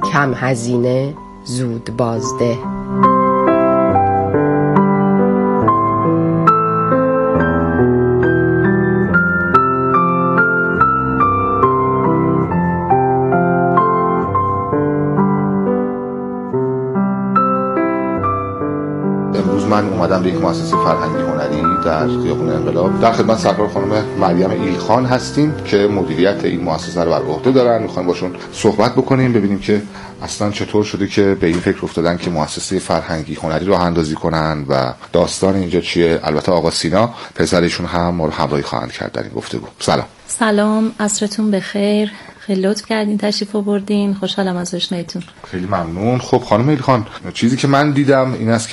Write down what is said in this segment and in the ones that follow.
کم هزینه زود بازده. من اومدم به یک مؤسسه فرهنگی هنری در خیابون انقلاب. در خدمت سرکار خانم مریم ایلخان هستیم که مدیریت این مؤسسه رو بر عهده دارن. می‌خوایم باشون صحبت بکنیم، ببینیم که اصلا چطور شده که به این فکر افتادن که مؤسسه فرهنگی هنری راه اندازی کنن و داستان اینجا چیه. البته آقا سینا پسرشون هم ما رو همراهی خواهند کرد در این گفتگو. سلام، عصرتون بخیر. خیلی لطف کردین تشریف آوردین. خوشحالم از آشناییتون. خیلی ممنون. خب خانم ایلخان، چیزی که من دیدم این است که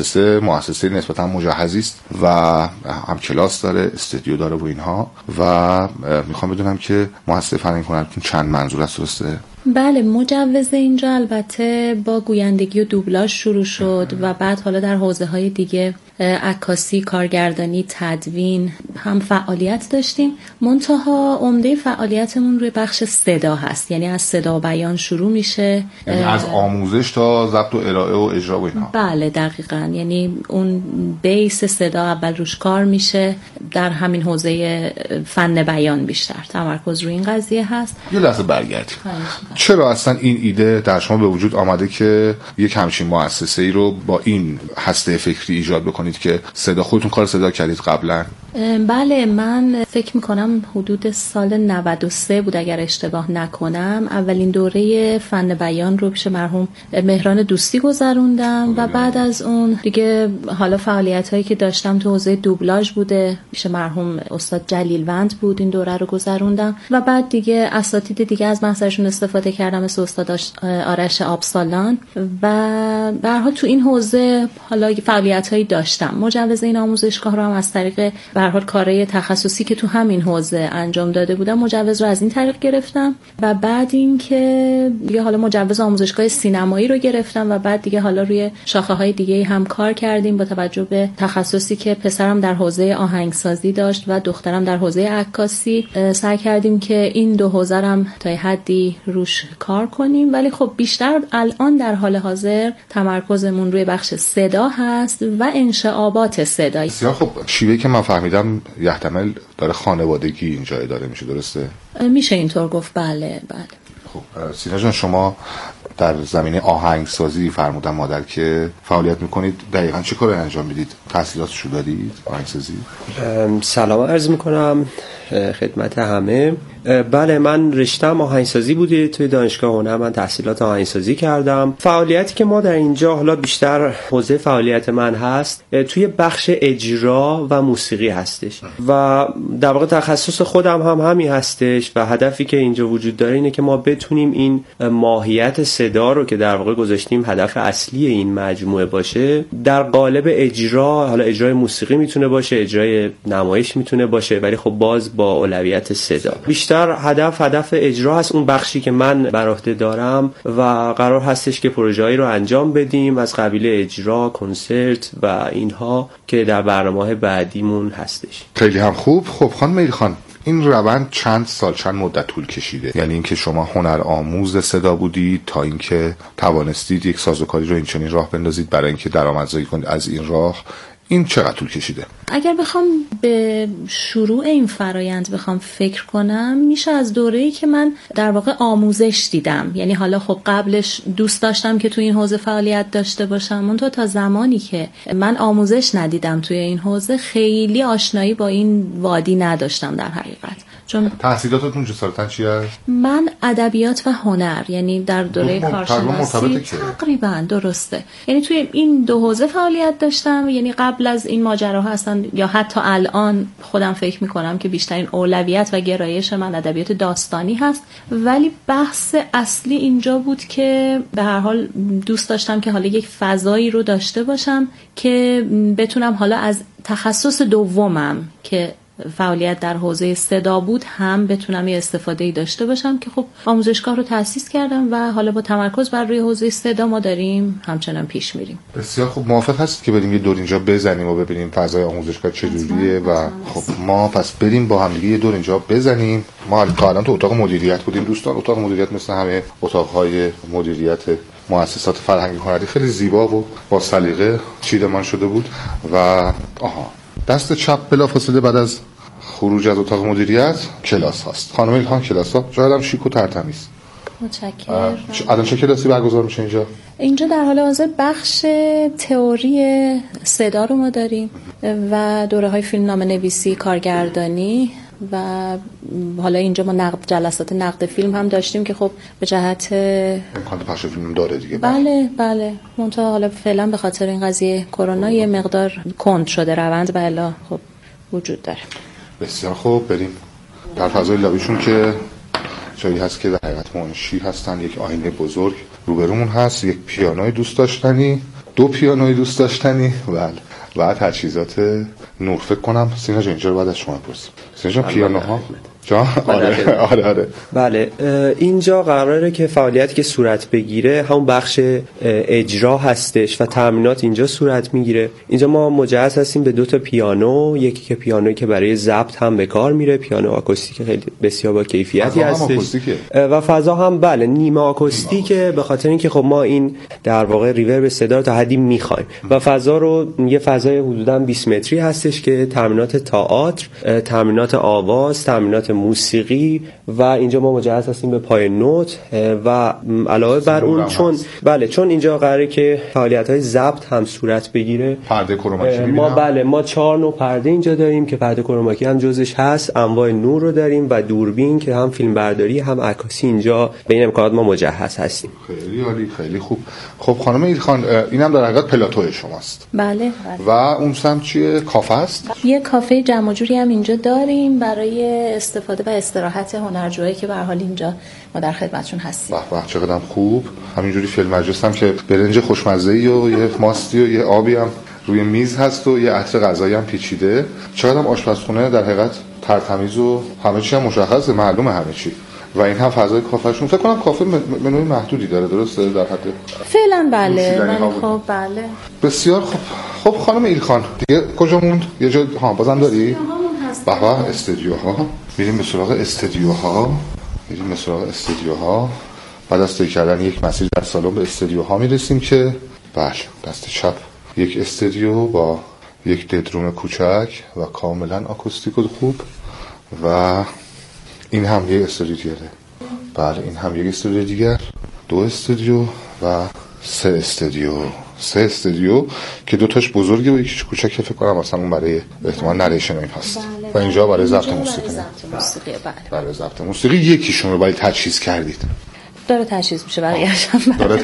مؤسسه نسبتا مجهزی است و هم کلاس داره، استودیو داره و اینها، و میخوام بدونم که مؤسسه فرهنگی هنریتون چند منظور است؟ درسته؟ بله، مجوز اینجا البته با گویندگی و دوبلاژ شروع شد و بعد حالا در حوزه‌های دیگه عکاسی، کارگردانی، تدوین هم فعالیت داشتیم. منتها عمده فعالیتمون روی بخش صدا هست، یعنی از صدا و بیان شروع میشه، یعنی از آموزش تا ضبط و ارائه و اجرا و اینها. بله دقیقاً، یعنی اون بیس صدا اول روش کار میشه. در همین حوزه فن بیان بیشتر تمرکز روی این قضیه هست. یه لحظه برگردیم. چرا اصلا این ایده در شما به وجود آمده که یک همچین مؤسسه‌ای رو با این هسته فکری ایجاد بکنید که صدا، خودتون کار صدا کردید قبلا؟ بله، من فکر میکنم حدود سال 93 بود اگر اشتباه نکنم. اولین دوره فن بیان رو پیش مرحوم مهران دوستی گذروندم و بعد از اون دیگه حالا فعالیت هایی که داشتم تو حوزه دوبلاژ بوده، پیش مرحوم استاد جلیلوند بود این دوره رو گذروندم و بعد دیگه اساتید دیگه از محضرشون استفاده کردم، مثل استاد آرش آبسالان، و به هر حال تو این حوزه حالا فعالیت هایی داشتم. مجوز این آموزشگاه رو هم از طریق به هر حال کارهای تخصصی که تو همین حوزه انجام داده بودم مجوز رو از این طریق گرفتم و بعد این که دیگه حالا مجوز آموزشگاه سینمایی رو گرفتم و بعد دیگه حالا روی شاخه‌های دیگه هم کار کردیم با توجه به تخصصی که پسرم در حوزه آهنگسازی داشت و دخترم در حوزه عکاسی. سعی کردیم که این دو حوزه هم تا حدی روش کار کنیم، ولی خب بیشتر الان در حال حاضر تمرکزمون روی بخش صدا هست و انشعابات صدایی. خب شیوهی که من فهمیدم یحتمل داره خانوادگی اینجا اداره میشه، درسته؟ میشه اینطور گفت. بله. خب سینا جان، شما در زمینه آهنگسازی فرمودن مادر که فعالیت میکنید، دقیقاً چه کاری انجام میدید؟ تحصیلاتشو دارید آهنگسازی؟ سلام عرض میکنم خدمت همه. بله، من رشته‌ام آهنگسازی بوده. توی دانشگاه هنر من تحصیلات آهنگسازی کردم. فعالیتی که ما در اینجا، حالا بیشتر حوزه فعالیت من هست توی بخش اجرا و موسیقی هستش و در واقع تخصص خودم هم همین هستش و هدفی که اینجا وجود داره اینه که ما بتونیم این ماهیت صدا رو که در واقع گذاشتیم هدف اصلی این مجموعه باشه، در قالب اجرا، حالا اجرای موسیقی میتونه باشه، اجرای نمایش میتونه باشه، ولی خب باز با اولویت صدا. بیشتر هدف اجرا هست، اون بخشی که من بر عهده دارم، و قرار هستش که پروژه‌ای رو انجام بدیم از قبیل اجرا، کنسرت و اینها که در برنامه‌های بعدیمون هستش. خیلی هم خوب. خب خانم ایلخان، این روند چند مدت طول کشیده؟ یعنی اینکه شما هنر آموز صدا بودید تا اینکه توانستید یک سازوکاری رو اینچنین راه بندازید برای اینکه درآمدزایی کنید از این راه، این چقدر طول کشیده؟ اگر بخوام به شروع این فرایند بخوام فکر کنم، میشه از دوره‌ای که من در واقع آموزش دیدم. یعنی حالا خب قبلش دوست داشتم که توی این حوزه فعالیت داشته باشم، منتها تا زمانی که من آموزش ندیدم توی این حوزه خیلی آشنایی با این وادی نداشتم در حقیقت. چون تحصیلاتتون جسارتاً چیه؟ من ادبیات و هنر، یعنی در دوره کارشناسی تقریبا درسته. یعنی توی این دو حوزه فعالیت داشتم. یعنی قبل از این ماجراها هستن یا حتی الان خودم فکر میکنم که بیشترین اولویت و گرایش من ادبیات داستانی هست، ولی بحث اصلی اینجا بود که به هر حال دوست داشتم که حالا یک فضایی رو داشته باشم که بتونم حالا از تخصص دومم که فعالیت در حوزه صدا بود هم بتونم یه استفاده‌ای داشته باشم که خب آموزشگاه رو تأسیس کردم و حالا با تمرکز بر روی حوزه صدا ما داریم همچنان پیش میریم. بسیار خوب. موافق هستید که بریم یه دور اینجا بزنیم و ببینیم فضای آموزشگاه چجوریه؟ و خب ما پس بریم با هم دیگه یه دور اینجا بزنیم. ما الان تو اتاق مدیریت بودیم دوستان. اتاق مدیریت مثل همه اتاق‌های مدیریت مؤسسات فرهنگی هنری خیلی زیبا و با سلیقه چیدمان شده بود و دست چپ بلافاصله بعد از خروج از اتاق مدیریت کلاس هاست. خانم ایلخان کلاس ها جایدم شیک و ترتمیز. متشکرم. الان چه کلاسی برگزار میشه اینجا؟ اینجا در حال حاضر بخش تئوری صدا رو ما داریم و دوره‌های فیلمنامه نویسی، کارگردانی و حالا اینجا ما جلسات نقد فیلم هم داشتیم که خب به جهت امکان پخش فیلم داره دیگه. بله منتها حالا فعلا به خاطر این قضیه کرونا یه مقدار کند شده روند و الا خب وجود داره. بسیار خوب. بریم در فضای لابیشون که جایی هست که در حقیقت منشی هستن. یک آینه بزرگ روبرومون هست، یک پیانوی دوست داشتنی، 2 پیانوی دوست داشتنی و تجهیزات نور. فکر کنم سینا جان اینجا رو بعد از شما بپرسیم. سینا جان پیانوها جا؟ آره. بله اینجا قراره که فعالیتی که صورت بگیره همون بخش اجرا هستش و تامینات اینجا صورت میگیره. اینجا ما مجهز هستیم به 2 تا پیانو، یکی که پیانویی که برای ضبط هم به کار میره، پیانو آکوستیک خیلی بسیار با کیفیتی هستش و فضا هم بله نیمه آکوستیکه به خاطر اینکه خب ما این در واقع ریورب صدا رو تا حدی میخوایم و فضا رو یه فضای حدوداً 20 متری هستش که تامینات تئاتر، تامینات آواز، تامینات موسیقی و اینجا ما مجهز هستیم به پای نوت و علاوه بر اون چون اینجا قراره که فعالیت‌های ضبط هم صورت بگیره، پرده کروماکی ما 4 نوع پرده اینجا داریم که پرده کروماکی هم جزش هست، انواع نور رو داریم و دوربین که هم فیلمبرداری هم عکاسی اینجا به این امکانات ما مجهز هستیم. خیلی عالی، خیلی خوب. خب خانم ایلخان اینم در حقیقت پلاتو شماست. بله. و اون سمت چیه؟ کافه است؟ یه کافه جمع جوری هم اینجا داریم برای استفاده و استراحت هنرجویی که به هر حال اینجا ما در خدمتشون هستیم. به چقدر خوب. همینجوری فیلم مجلس هم که برنج خوشمزه‌ای و یه ماستی و یه آبی هم روی میز هست و یه عطر غذایی هم پیچیده. چقدر هم آشپزخونه در حقیقت ترتمیز و همه چی هم مشخصه، معلومه همه چی. و این هم فضای کافهشون فکر کنم کافه منوی محدودی داره، درسته؟ در حد فعلا بله. خب بله. بسیار خوب. خب خانم ایلخان دیگه کجا موند؟ یه جا بازم داری؟ به استودیوها. میریم به سراغ استودیوها. بعد از طی کردن یک مسیر در سالن به استودیوها میرسیم که بله دست چپ یک استودیو با یک ددروم کوچک و کاملا آکوستیک و خوب و این هم یک استودیو دیگره. بله این هم یک استودیو دیگر، 2 استودیو و 3 استودیو که 2 تاش بزرگه و یکیش کوچکه. فکر کنم اصلا اون برای احتمال نریشن این هست. و اینجا برای ضبط موسیقی. برای ضبط موسیقی یکیشون رو برای تجهیز کردید. داره تجهیز میشه برایشم.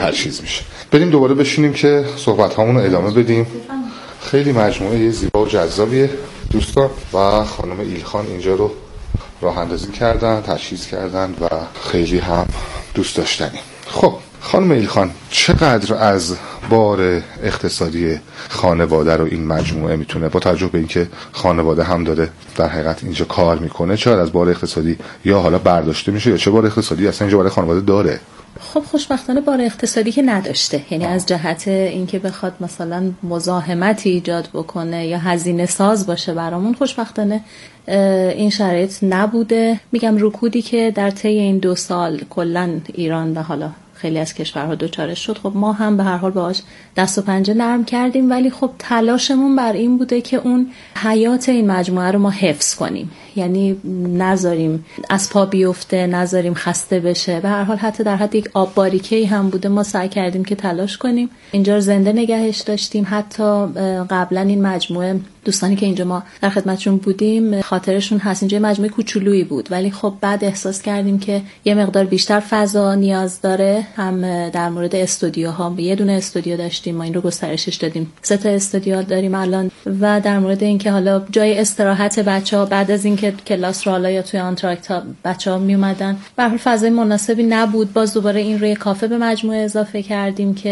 بریم دوباره بشینیم که صحبت هامون رو ادامه بدیم. خیلی مجموعه زیبا و جذابیه دوستان و خانم ایلخان اینجا رو راه اندازی کردن، تجهیز کردن و خیلی هم دوست داشتنی. خب خانم ایلخان چقدر از بار اقتصادی خانواده رو این مجموعه میتونه با توجه به اینکه خانواده هم داره در حقیقت اینجا کار میکنه، چقدر از بار اقتصادی یا حالا برداشته میشه یا چه بار اقتصادی اصلا اینجا برای خانواده داره؟ خب خوشبختانه بار اقتصادی که نداشته، یعنی از جهت اینکه بخواد مثلا مزاحمتی ایجاد بکنه یا هزینه ساز باشه برامون خوشبختانه این شرایط نبوده. میگم رکودی که در طی این 2 سال کلا ایران و حالا خیلی از کشورها دوچارش شد، خب ما هم به هر حال باهاش دست و پنجه نرم کردیم، ولی خب تلاشمون بر این بوده که اون حیات این مجموعه رو ما حفظ کنیم، یعنی نذاریم از پا بیفته، نذاریم خسته بشه. به هر حال حتی در حد یک آب باریکه‌ای هم بوده ما سعی کردیم که تلاش کنیم اینجا رو زنده نگهش داشتیم. حتی قبلا این مجموعه دوستانی که اینجا ما در خدمتشون بودیم خاطرشون هست اینجا مجموعه کوچولویی بود، ولی خب بعد احساس کردیم که یه مقدار بیشتر فضا نیاز داره. هم در مورد استودیوها یه دونه استودیو داشتیم، ما این رو گسترشش دادیم، 3 تا استودیو داریم الان. و در مورد اینکه حالا جای استراحت بچه‌ها بعد از اینکه کلاس رو حالا یا توی آنتراکت بچه‌ها می اومدن به هر حال فضای مناسبی نبود، باز دوباره این روی کافه به مجموعه اضافه کردیم که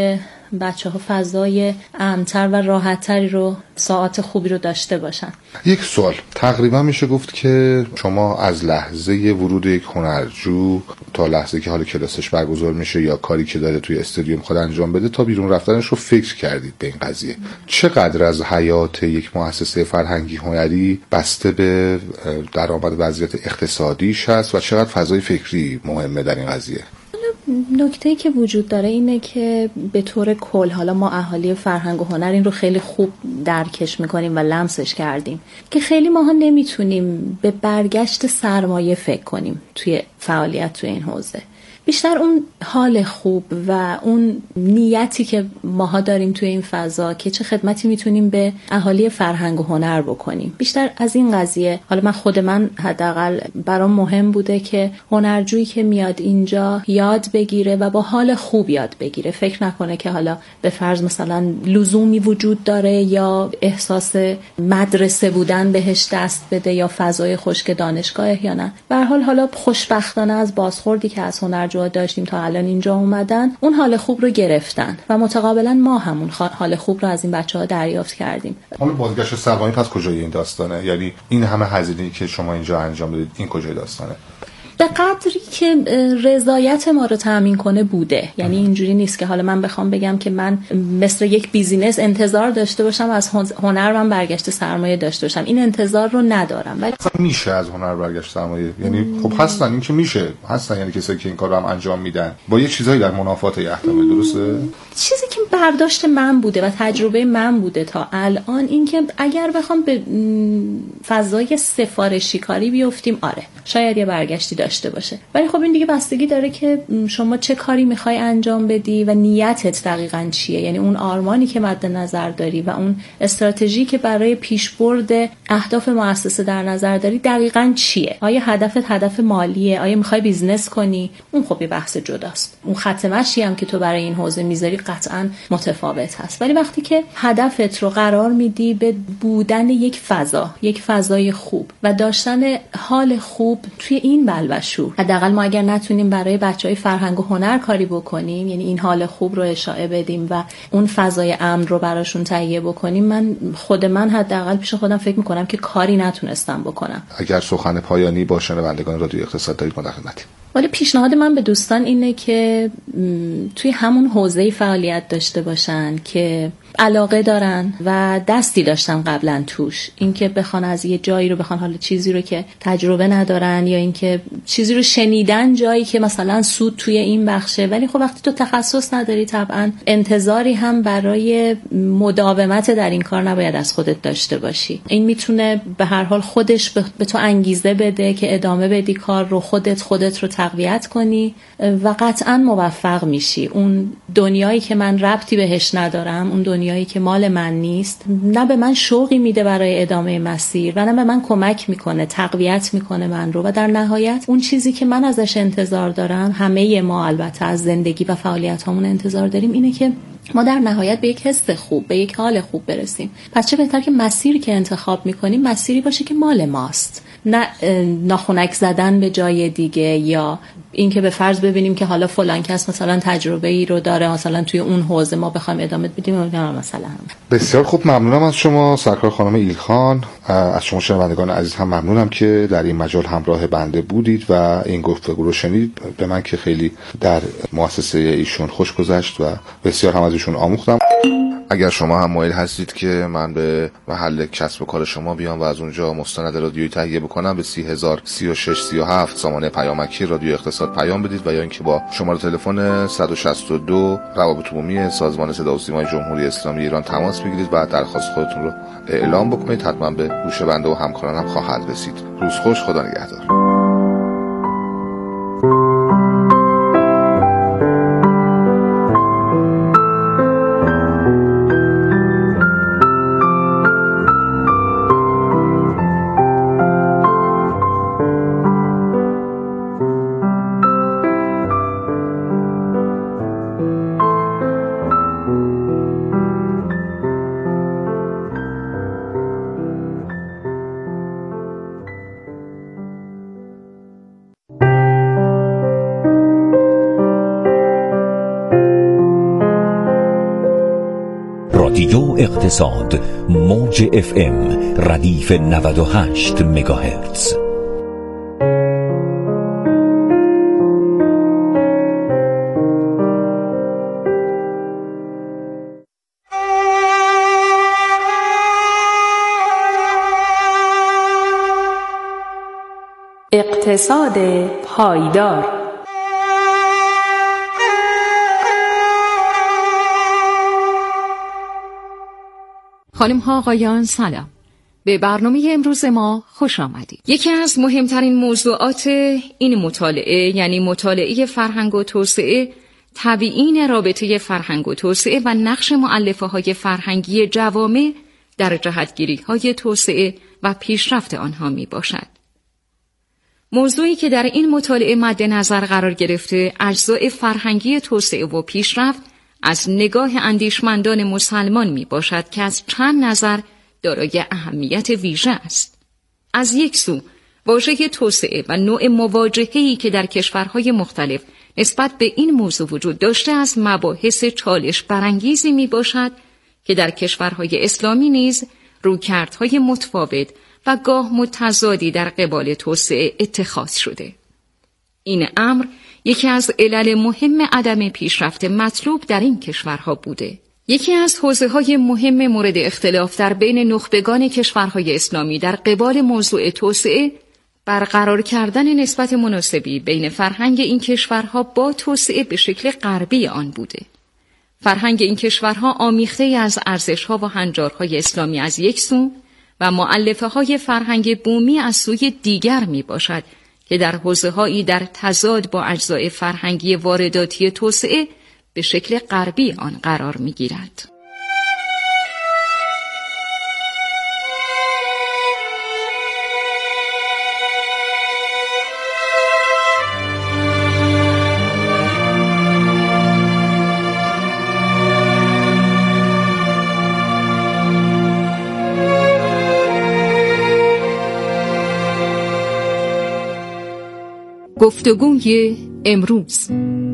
بچه‌ها فضای امن‌تر و راحت‌تری رو، ساعات خوبی رو داشته باشن. یک سوال، تقریبا میشه گفت که شما از لحظه ورود یک هنرجو تا لحظه که حالا کلاسش برگزار میشه یا کاری که داره توی استودیو میخواد انجام بده تا بیرون رفتنش رو فکر کردید به این قضیه؟ چقدر از حیات یک مؤسسه فرهنگی هنری بسته به درآمد وضعیت اقتصادیش هست و چقدر فضای فکری مهمه در این قضیه؟ نکته‌ای که وجود داره اینه که به طور کل حالا ما اهالی فرهنگ و هنر این رو خیلی خوب درکش میکنیم و لمسش کردیم که خیلی ماها نمیتونیم به برگشت سرمایه فکر کنیم توی فعالیت توی این حوزه. بیشتر اون حال خوب و اون نیتی که ماها داریم توی این فضا که چه خدمتی میتونیم به اهالی فرهنگ و هنر بکنیم. بیشتر از این قضیه، حالا من خود من حداقل برام مهم بوده که هنرجویی که میاد اینجا یاد بگیره و با حال خوب یاد بگیره، فکر نکنه که حالا به فرض مثلا لزومی وجود داره یا احساس مدرسه بودن بهش دست بده یا فضای خشک دانشگاه یا نه. به هر حال حالا خوشبختانه از بازخوردی که از هنرجو داشتیم تا الان اینجا اومدن، اون حال خوب رو گرفتن و متقابلا ما همون حال خوب رو از این بچه‌ها دریافت کردیم. حالا بازگشت سرمایه پس کجای این داستانه؟ یعنی این همه هزینه‌ای که شما اینجا انجام دادید این کجای داستانه؟ به قدری که رضایت ما رو تامین کنه بوده. یعنی اینجوری نیست که حالا من بخوام بگم که من مثل یک بیزینس انتظار داشته باشم از هنر من برگشت سرمایه داشته باشم. این انتظار رو ندارم. ولی میشه از هنر برگشت سرمایه، یعنی خب هستن، این که میشه هستن، یعنی کسایی که این کارو هم انجام میدن با یه چیزایی در منافات احتمال. درسته؟ چیزی که برداشت من بوده و تجربه من بوده تا الان این که اگر بخوام به فضای سفارشی کاری بیفتیم، آره شاید یه برگشتی داشته باشه، ولی خب این دیگه بستگی داره که شما چه کاری میخوای انجام بدی و نیتت دقیقاً چیه. یعنی اون آرمانی که مد نظر داری و اون استراتژی که برای پیشبرد اهداف مؤسسه در نظر داری دقیقاً چیه. آیا هدفت هدف مالیه؟ آیا میخوای بیزنس کنی؟ اون خب یه بحث جداست. اون خط مشی هم که تو برای این حوزه میذاری قطعاً متفاوت هست. ولی وقتی که هدفت رو قرار میدی به بودن یک فضا، یک فضای خوب و داشتن حال خوب توی این بلبشو، حداقل ما اگر نتونیم برای بچهای فرهنگ و هنر کاری بکنیم، یعنی این حال خوب رو اشاعه بدیم و اون فضای امن رو براشون تهیه بکنیم، من حداقل پیش خودم فکر میکنم که کاری نتونستم بکنم. اگر سخن پایانی با شنوندگان رادیو اقتصاد دارید ما در خدمتیم. ولی پیشنهاد من به دوستان اینه که توی همون حوزه فعالیت داشته باشن که علاقه دارن و دستی داشتن قبلا توش. اینکه بخوان از یه جایی رو بخوان حالا چیزی رو که تجربه ندارن یا اینکه چیزی رو شنیدن جایی که مثلا سود توی این بخشه، ولی خب وقتی تو تخصص نداری طبعا انتظاری هم برای مداومت در این کار نباید از خودت داشته باشی. این میتونه به هر حال خودش به تو انگیزه بده که ادامه بدی کار رو، خودت رو تقویت کنی و قطعا موفق میشی. اون دنیایی که من ربطی بهش ندارم، اون دنیایی که مال من نیست، نه به من شوقی میده برای ادامه مسیر و نه به من کمک میکنه، تقویت میکنه من رو. و در نهایت اون چیزی که من ازش انتظار دارم، همه ما البته از زندگی و فعالیتامون انتظار داریم، اینه که ما در نهایت به یک حس خوب، به یک حال خوب برسیم. پس چه بهتر که مسیری که انتخاب میکنیم مسیری باشه که مال ماست، نه ناخنک زدن به جای دیگه یا اینکه به فرض ببینیم که حالا فلان کس مثلا تجربه ای رو داره مثلا توی اون حوزه ما بخوایم ادامه بدیم مثلا. بسیار خوب، ممنونم از شما سرکار خانم ایلخان. از شما شنوندگان عزیز هم ممنونم که در این مجال همراه بنده بودید و این گفتگو رو شنیدید. به من که خیلی در مؤسسه ایشون خوش گذشت و بسیار هم از ایشون آموختم. اگر شما هم مایل هستید که من به محل کسب و کار شما بیام و از اونجا مستند رادیویی تهیه بکنم، به 303637 سامانه پیامکی رادیو اقتصاد پیام بدید و یا اینکه با شماره تلفن 162 روابط عمومی سازمان صدا و سیمای جمهوری اسلامی ایران تماس بگیرید و درخواست خودتون رو اعلام بکنید. حتما به گوش بنده و همکارانم خواهد رسید. روز خوش، خدا نگهدار. رادیو اقتصاد موج FM ردیف 98 مگاهرتز. اقتصاد پایدار. خانم ها آقایان سلام. به برنامه امروز ما خوش آمدید. یکی از مهمترین موضوعات این مطالعه یعنی مطالعه فرهنگ و توسعه، تبیین رابطه فرهنگ و توسعه و نقش مؤلفه های فرهنگی جوامع در جهتگیری های توسعه و پیشرفت آنها می باشد. موضوعی که در این مطالعه مد نظر قرار گرفته اجزای فرهنگی توسعه و پیشرفت از نگاه اندیشمندان مسلمان می باشد که از چند نظر دارای اهمیت ویژه است. از یک سو واژه توسعه و نوع مواجهه‌ای که در کشورهای مختلف نسبت به این موضوع وجود داشته از مباحث چالش برانگیزی می باشد که در کشورهای اسلامی نیز رویکردهای متفاوت و گاه متضادی در قبال توسعه اتخاذ شده. این امر یکی از علل مهم عدم پیشرفت مطلوب در این کشورها بوده. یکی از حوزه‌های مهم مورد اختلاف در بین نخبگان کشورهای اسلامی در قبال موضوع توسعه برقرار کردن نسبت مناسبی بین فرهنگ این کشورها با توسعه به شکل غربی آن بوده. فرهنگ این کشورها آمیخته از ارزش‌ها و هنجارهای اسلامی از یک سو و مؤلفه‌های فرهنگ بومی از سوی دیگر می باشد که در حوزه‌هایی در تضاد با اجزای فرهنگی وارداتی توسعه به شکل غربی آن قرار می‌گیرد. گفتگوی امروز.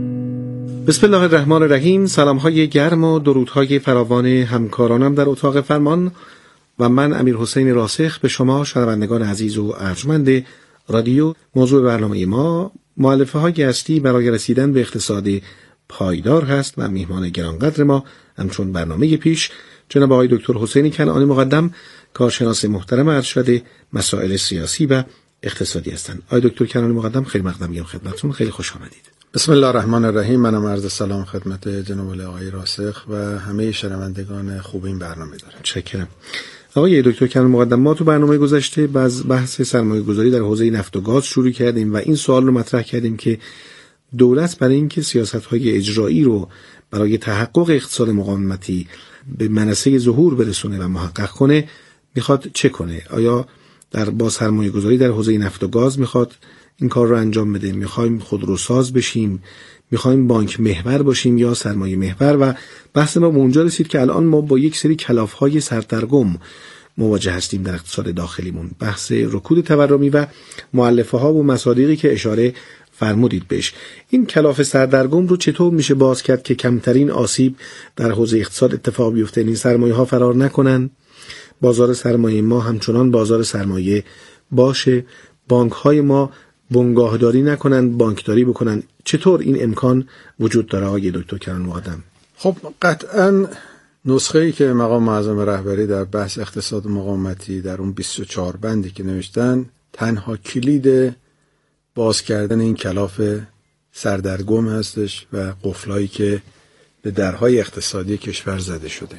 بسم الله الرحمن الرحیم. سلام‌های گرم و درودهای فراوان همکارانم در اتاق فرمان و من امیر حسین راسخ به شما شنوندگان عزیز و ارجمند رادیو. موضوع برنامه ما مؤلفه‌های اصلی برای رسیدن به اقتصاد پایدار هست و میهمان گرانقدر ما همچون برنامه پیش جناب آقای دکتر حسین کنعانی مقدم، کارشناس محترم ارشد مسائل سیاسی و اقتصادی هستند. آقای دکتر کنعانی مقدم خیلی مقدم میگم خدمتتون، خیلی خوش آمدید. بسم الله الرحمن الرحیم. منم عرض سلام خدمت جناب آقای راسخ و همه شنوندگان خوب این برنامه دارم. متشکرم. آقای دکتر کنعانی مقدم، ما تو برنامه گذشته بحث سرمایه‌گذاری در حوزه نفت و گاز شروع کردیم و این سوال رو مطرح کردیم که دولت برای اینکه سیاست‌های اجرایی رو برای تحقق اقتصاد مقاومتی به منصه ظهور برسونه و محقق کنه میخواد چه کنه؟ آیا با سرمایه‌گذاری در حوزه نفت و گاز میخواد این کار رو انجام بده؟ میخوایم خودروساز بشیم؟ میخوایم بانک محور باشیم یا سرمایه محور؟ و بحث ما به اونجا رسید که الان ما با یک سری کلاف‌های سردرگم مواجه هستیم در اقتصاد داخلیمون. بحث رکود تورمی و مؤلفه‌ها و مصادیقی که اشاره فرمودید بهش. این کلاف سردرگم رو چطور میشه باز کرد که کمترین آسیب در حوزه اقتصاد اتفاق بیفته؟ این سرمایه‌ها فرار نکنن، بازار سرمایه ما همچنان بازار سرمایه باشه، بانک‌های ما بنگاهداری نکنن، بانکداری بکنن. چطور این امکان وجود داره آقای دکتر کنعانی مقدم؟ خب قطعاً نسخه‌ای که مقام معظم رهبری در بحث اقتصاد مقاومتی در اون 24 بندی که نوشتن تنها کلید باز کردن این کلاف سردرگم هستش و قفلایی که به درهای اقتصادی کشور زده شده.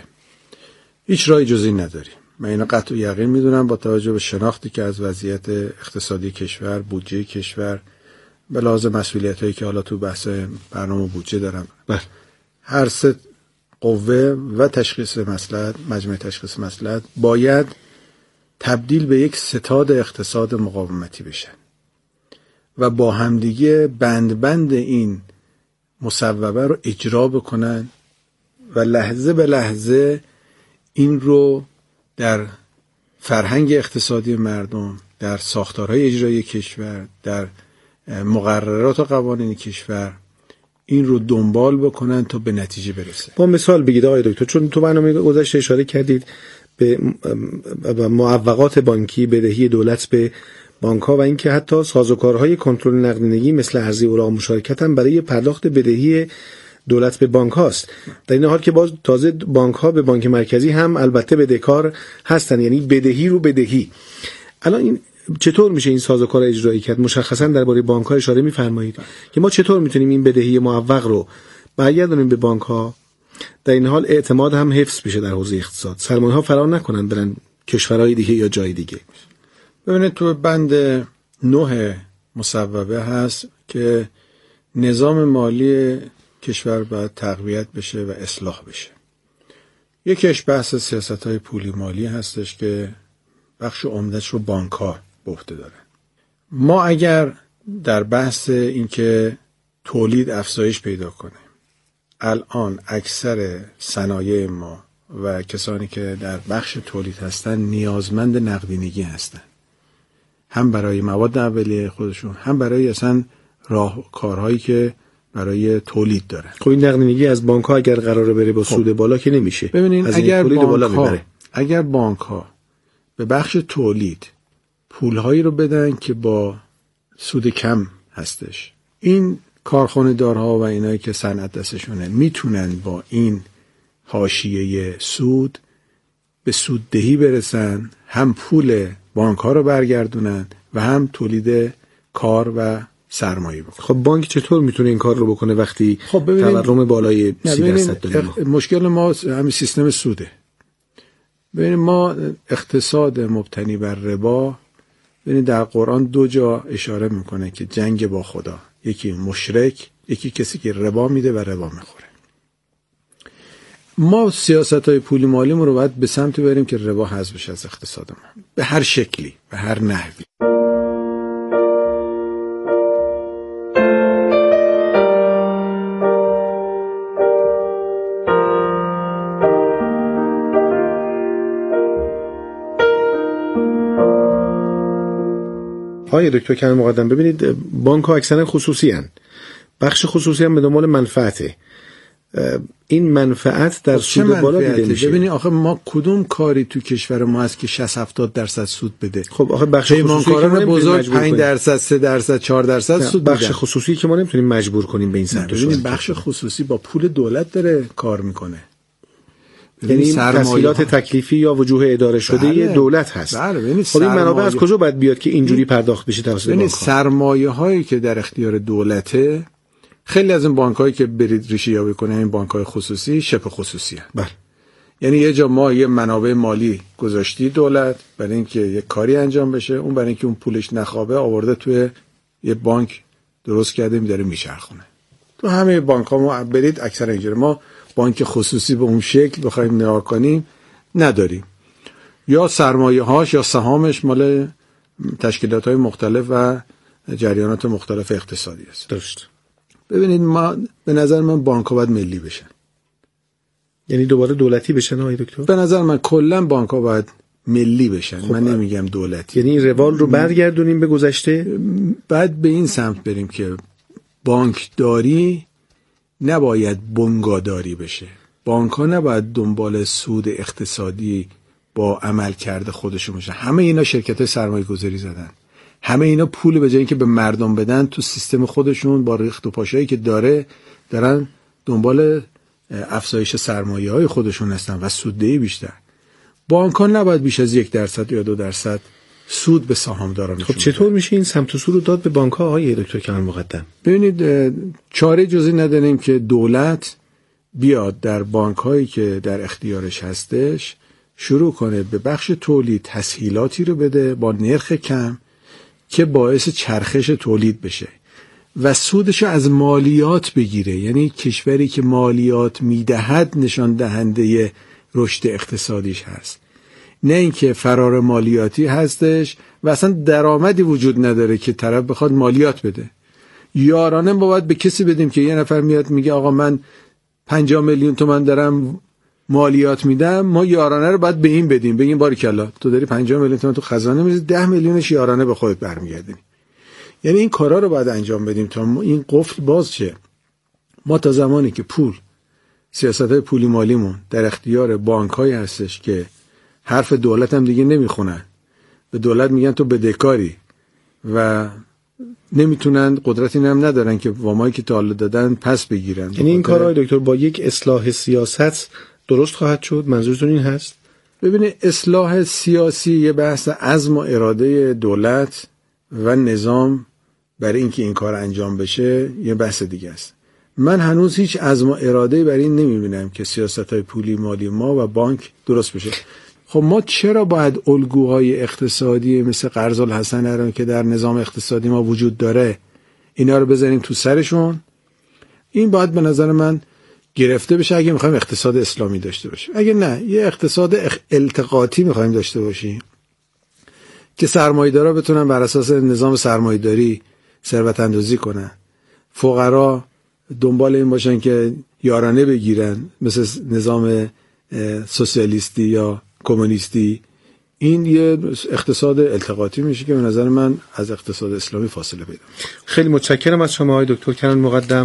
هیچ راه جزئی نداریم. من اینو قطع و یقین میدونم با توجه به شناختی که از وضعیت اقتصادی کشور، بودجه کشور، به لحاظ مسئولیتایی که حالا تو بحث برنامه بودجه دارم. هر سه قوه و تشخیص مصلحت، مجمع تشخیص مصلحت باید تبدیل به یک ستاد اقتصاد مقاومتی بشن و با همدیگه بند این مصوبه رو اجرا بکنن و لحظه به لحظه این رو در فرهنگ اقتصادی مردم، در ساختارهای اجرایی کشور، در مقررات و قوانین کشور این رو دنبال بکنن تا به نتیجه برسه. با مثال بگید آقای دکتر، چون تو برنامه گذشته اشاره کردید به معوقات بانکی، بدهی دولت به بانک‌ها و اینکه حتی سازوکارهای کنترل نقدینگی مثل ارزی اوراق مشارکت هم برای پرداخت بدهی دولت به بانک هاست. در این حال که باز تازه بانک ها به بانک مرکزی هم البته بدهکار هستن، یعنی بدهی رو بدهی. الان این چطور میشه این سازوکار اجرایی کرد؟ مشخصا درباره بانک ها اشاره می‌فرمایید که ما چطور میتونیم این بدهی معوق رو برگردونیم به بانک ها، در این حال اعتماد هم حفظ بشه در حوزه اقتصاد، سرمایه ها فرار نکنن برن کشورهای دیگه یا جای دیگه. ببینید تو بند 9 مصوبه هست که نظام مالی کشور باید تقویت بشه و اصلاح بشه. یکیش بحث سیاست‌های پولی مالی هستش که بخش عمده‌اش رو بانک‌ها به عهده دارن. ما اگر در بحث اینکه تولید افزایش پیدا کنه، الان اکثر صنایع ما و کسانی که در بخش تولید هستن نیازمند نقدینگی هستن، هم برای مواد اولیه خودشون، هم برای اصلا راهکارهایی که برای تولید دارن. خب این نقدینگی از بانک ها اگر قراره بره با سود بالا که نمیشه. ببینید اگر بانک ها به بخش تولید پولهایی رو بدن که با سود کم هستش، این کارخانه دارها و اینایی که صنعت دستشونه میتونن با این حاشیه سود به سوددهی برسن، هم پول بانک ها رو برگردونن و هم تولید کار و سرمایه بکنه. خب بانک چطور میتونه این کار رو بکنه وقتی تورم بالای 30% داریم؟ مشکل ما همین سیستم سوده. ببینید ما اقتصاد مبتنی بر ربا، ببینید در قرآن 2 جا اشاره میکنه که جنگ با خدا، یکی مشرک، یکی کسی که ربا میده و ربا میخوره. ما سیاست‌های پولی مالی رو باید به سمت بریم که ربا حذف بشه از اقتصاد ما، به هر شکلی، به هر نحوی. آقای دکتر کیان مقدم، ببینید بانک ها اکثرا خصوصی هستند، بخش خصوصی هم به دنبال منفعته. این منفعت در سود بالا دیده میشه. ببینید آخه ما کدوم کاری تو کشور ما هست که 60-70% سود بده؟ خب آخه بخش خصوصی که ما بزرگ 5%، 3%، 4% سود بخش خصوصی که ما نمیتونیم مجبور کنیم به این سمت. ببینید بخش خصوصی با پول دولت داره کار میکنه، یعنی تسهیلات تکلیفی یا وجوه اداره شده دولت هست. خب این منابع از کجا باید بیاد که اینجوری پرداخت بشه توسط بانک‌ها؟ سرمایه هایی که در اختیار دولته، خیلی از این بانک هایی که برید ریشه یابی کنه این بانک های خصوصی شبه خصوصی هست. بله. یعنی یه جا ما یه منابع مالی گذاشتی دولت برای اینکه یه کاری انجام بشه، اون برای اینکه اون پولش نخوابه آورده توی یه بانک درست کرده میذاره میچرخونه. تو همه بانک ها ما برید اکثر اینجوری، ما بانک خصوصی به اون شکل بخوایم نگاه کنیم نداریم. یا سرمایه هاش یا سهامش مال تشکیلات های مختلف و جریانات مختلف اقتصادی است. درست. ببینید ما به نظر من بانک ها باید ملی بشن، یعنی دوباره دولتی بشن آقای دکتر؟ به نظر من کلا بانک ها باید ملی بشن. خب من نمیگم دولتی. یعنی این روال رو برگردونیم به گذشته؟ بعد به این سمت بریم که بانکداری نباید بنگاداری بشه. بانک ها نباید دنبال سود اقتصادی با عمل کرده خودشون باشه. همه اینا شرکت های سرمایه گذاری زدن، همه اینا پول به جای اینکه به مردم بدن تو سیستم خودشون با ریخت و پاشایی که دارن دنبال افزایش سرمایه های خودشون هستن و سوددهی بیشتر. بانک ها نباید بیش از 1% یا 2% سود به سهامدارانشون. خب چطور میشه این سمت و سو رو داد به بانک ها آقای دکتر کیان مقدم؟ ببینید چاره جزی نداریم که دولت بیاد در بانک هایی که در اختیارش هستش شروع کنه به بخش تولید تسهیلاتی رو بده با نرخ کم که باعث چرخش تولید بشه و سودش از مالیات بگیره. یعنی کشوری که مالیات میدهد نشان دهنده رشد اقتصادیش هست، نه اینکه فرار مالیاتی هستش و اصلا درآمدی وجود نداره که طرف بخواد مالیات بده. یارانه باید به کسی بدیم که یه نفر میاد میگه آقا من 50 میلیون تومان دارم مالیات میدم، ما یارانه رو باید به این بدیم، بگیم باریکلا تو داری 50 میلیون تومان تو خزانه میذاری، 10 میلیونش یارانه به خودت برمیگردونی. یعنی این کارا رو باید انجام بدیم تا این قفل باز شه. ما تا زمانی که سیاست‌های پولی مالیمون در اختیار بانک‌های هستش که حرف دولت هم دیگه نمیخونن، به دولت میگن تو بدهکاری و نمیتونن، قدرتی هم ندارن که وامایی که تا حالا دادن پس بگیرن. یعنی این کارهای دکتر با یک اصلاح سیاست درست خواهد شد؟ منظورتون این هست؟ ببینید، اصلاح سیاسی یه بحث عزم و اراده دولت و نظام برای اینکه این کار انجام بشه یه بحث دیگه است. من هنوز هیچ عزم و اراده برای این نمیبینم که سیاست‌های پولی مالی ما و بانک درست بشه. خب ما چرا باید الگوهای اقتصادی مثل قرض الحسنه رو که در نظام اقتصادی ما وجود داره اینا رو بزنیم تو سرشون؟ این باید به نظر من گرفته بشه اگه میخوایم اقتصاد اسلامی داشته باشیم. اگه نه، یه اقتصاد التقاطی میخوایم داشته باشیم که سرمایه‌دارا بتونن بر اساس نظام سرمایه‌داری ثروت اندوزی کنن، فقرا دنبال این باشن که یارانه بگیرن مثل نظام سوسیالیستی یا کمونیستی، این یه اقتصاد التقاطی میشه که به نظر من از اقتصاد اسلامی فاصله پیدا میکنه. خیلی متشکرم از شما آقای دکتر کنن مقدم.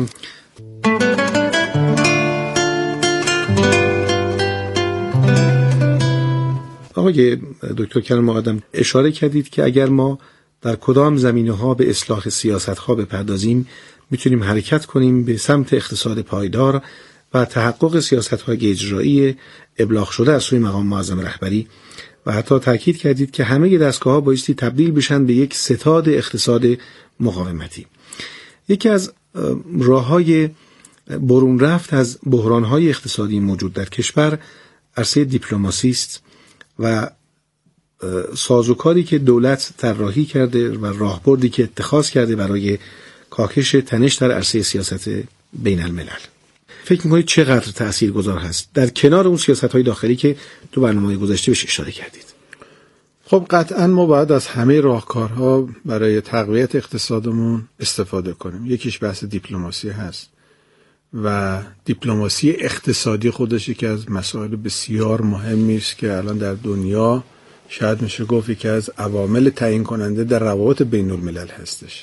آقای دکتر کنن مقدم، اشاره کردید که اگر ما در کدام زمینه‌ها به اصلاح سیاست‌ها بپردازیم میتونیم حرکت کنیم به سمت اقتصاد پایدار و تحقق سیاست‌های اجرایی ابلاغ شده از سوی مقام معظم رهبری، و حتی تاکید کردید که همه دستگاه‌ها بایستی تبدیل بشن به یک ستاد اقتصاد مقاومتی. یکی از راه‌های برون رفت از بحران‌های اقتصادی موجود در کشور عرصه دیپلماسی است و سازوکاری که دولت طراحی کرده و راهبردی که اتخاذ کرده برای کاهش تنش در عرصه سیاست بین الملل. فکر می‌کنید چقدر تاثیرگذار هست در کنار اون سیاست‌های داخلی که تو برنامه گذشته بهش اشاره کردید؟ خب قطعاً ما باید از همه راهکارها برای تقویت اقتصادمون استفاده کنیم. یکیش بحث دیپلماسی هست و دیپلماسی اقتصادی خودش یکی از مسائل بسیار مهمی است که الان در دنیا شاید میشه گفت یکی از عوامل تعیین کننده در روابط بین الملل هستش.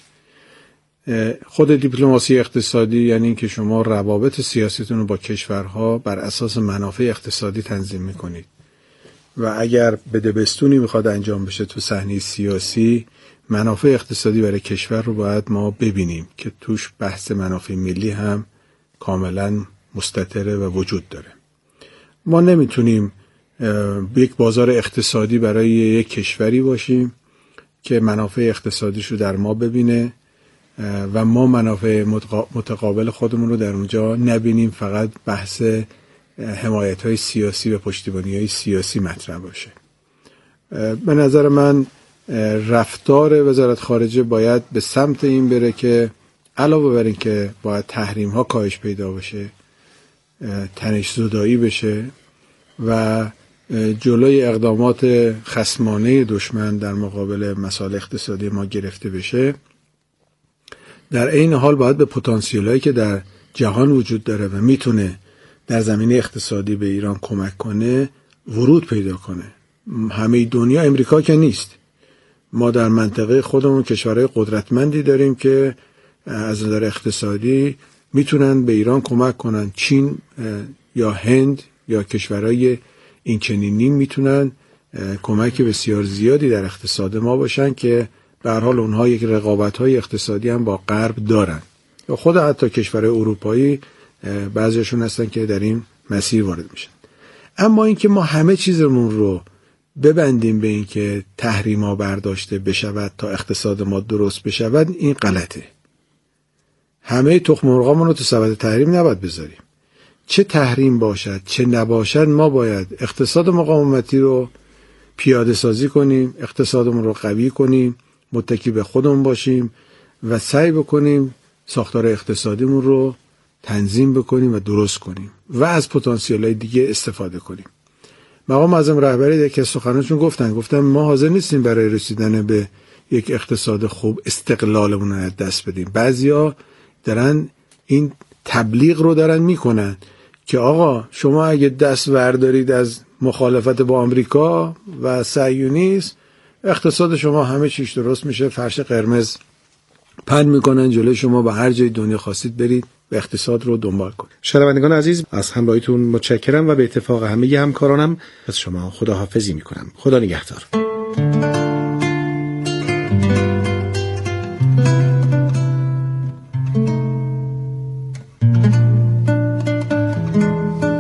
خود دیپلماسی اقتصادی یعنی این که شما روابط سیاسیتون رو با کشورها بر اساس منافع اقتصادی تنظیم میکنید و اگر بدبستونی میخواد انجام بشه تو صحنه سیاسی، منافع اقتصادی برای کشور رو باید ما ببینیم که توش بحث منافع ملی هم کاملا مستتره و وجود داره. ما نمیتونیم یک بازار اقتصادی برای یک کشوری باشیم که منافع اقتصادیش رو در ما ببینه و ما منافع متقابل خودمون رو در اونجا نبینیم، فقط بحث حمایت‌های سیاسی و پشتیبانی‌های سیاسی مطرح باشه. به نظر من رفتار وزارت خارجه باید به سمت این بره که علاوه بر این که باید تحریم‌ها کاهش پیدا بشه، تنش زدایی بشه و جلوی اقدامات خصمانه دشمن در مقابل مسائل اقتصادی ما گرفته بشه، در این حال باید به پتانسیل‌هایی که در جهان وجود داره و میتونه در زمینه اقتصادی به ایران کمک کنه ورود پیدا کنه. همه دنیا امریکا که نیست. ما در منطقه خودمون کشورهای قدرتمندی داریم که از نظر اقتصادی میتونن به ایران کمک کنن. چین یا هند یا کشورهای این چنینی میتونن کمک بسیار زیادی در اقتصاد ما باشن که به هر حال اونها یک رقابت‌های اقتصادی هم با غرب دارن. یا خود حتی کشورهای اروپایی بعضیشون هستن که در این مسیر وارد میشن. اما اینکه ما همه چیزمون رو ببندیم به این که تحریم‌ها برداشته بشود تا اقتصاد ما درست بشود، این غلطه. همه تخم مرغامون رو تو سبد تحریم نباید بذاریم. چه تحریم باشد چه نباشد، ما باید اقتصاد مقاومتی رو پیاده سازی کنیم، اقتصادمون رو قوی کنیم، متکی به خودمون باشیم و سعی بکنیم ساختار اقتصادیمون رو تنظیم بکنیم و درست کنیم و از پتانسیل‌های دیگه استفاده کنیم. مقام معظم رهبری در که سخنانشون گفتن ما حاضر نیستیم برای رسیدن به یک اقتصاد خوب استقلالمون رو از دست بدیم. بعضیا دارن این تبلیغ رو دارن میکنن که آقا شما اگه دست وردارید از مخالفت با آمریکا و صهیونیسم، اقتصاد شما همه چیش درست میشه، فرش قرمز پهن میکنن جلوی شما، به هر جای دنیا خواستید برید و اقتصاد رو دنبال کنیم. شنوندگان عزیز، از همراهیتون متشکرم و به اتفاق همه همکارانم از شما خداحافظی میکنم. خدا نگهدار.